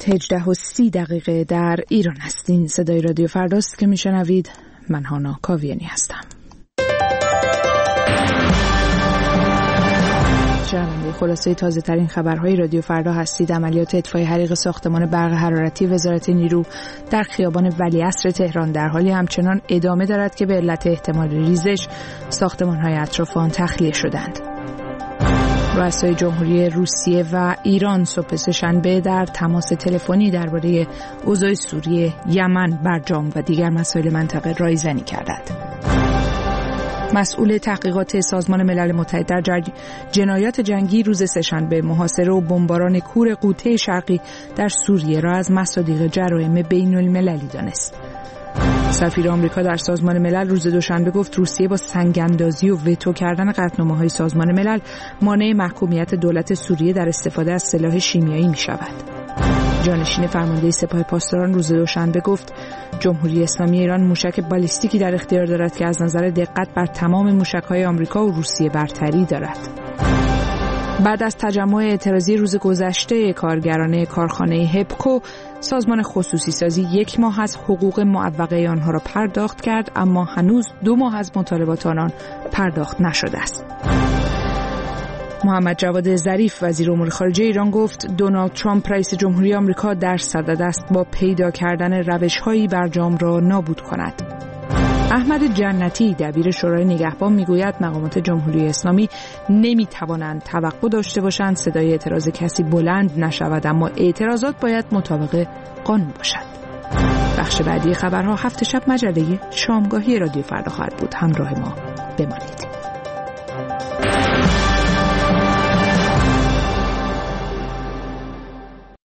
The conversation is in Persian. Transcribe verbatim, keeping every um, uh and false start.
هجده و سی دقیقه در ایران هستین. صدای رادیو فرداست که میشنوید. من هانا کاویانی هستم. شنونده خلاصه تازه ترین خبرهای رادیو فردا هستید. عملیات اطفای حریق ساختمان برق حرارتی وزارت نیرو در خیابان ولیعصر تهران در حالی همچنان ادامه دارد که به علت احتمال ریزش ساختمان‌های اطراف آن تخلیه شدند. رؤسای جمهوری روسیه و ایران صبح سه‌شنبه در تماس تلفنی درباره اوضاع سوریه، یمن، برجام و دیگر مسائل منطقه رایزنی کردند. مسئول تحقیقات سازمان ملل متحد در جنایات جنگی روز سه‌شنبه محاصره و بمباران کور غوطه شرقی در سوریه را از مصادیق جرایم بین المللی دانست. سفیر آمریکا در سازمان ملل روز دوشنبه گفت روسیه با سنگ‌اندازی و وتو کردن قطعنامه‌های سازمان ملل مانع محکومیت دولت سوریه در استفاده از سلاح شیمیایی می‌شود. جانشین فرمانده سپاه پاسداران روز دوشنبه گفت جمهوری اسلامی ایران موشک بالیستیکی در اختیار دارد که از نظر دقت بر تمام موشک‌های آمریکا و روسیه برتری دارد. بعد از تجمع اعتراضی روز گذشته کارگران کارخانه هپکو، سازمان خصوصی سازی یک ماه از حقوق معوقه آنها را پرداخت کرد، اما هنوز دو ماه از مطالبات آنان پرداخت نشده است. محمد جواد ظریف وزیر امور خارجه ایران گفت دونالد ترامپ رئیس جمهوری آمریکا در صدد است با پیدا کردن روش‌هایی برجام را نابود کند. احمد جنتی دبیر شورای نگهبان میگوید مقامات جمهوری اسلامی نمیتوانند توقع داشته باشند صدای اعتراض کسی بلند نشود، اما اعتراضات باید مطابق قانون باشد. بخش بعدی خبرها هفت شب مجله شامگاهی رادیو فردا خواهد بود. همراه ما بمانید.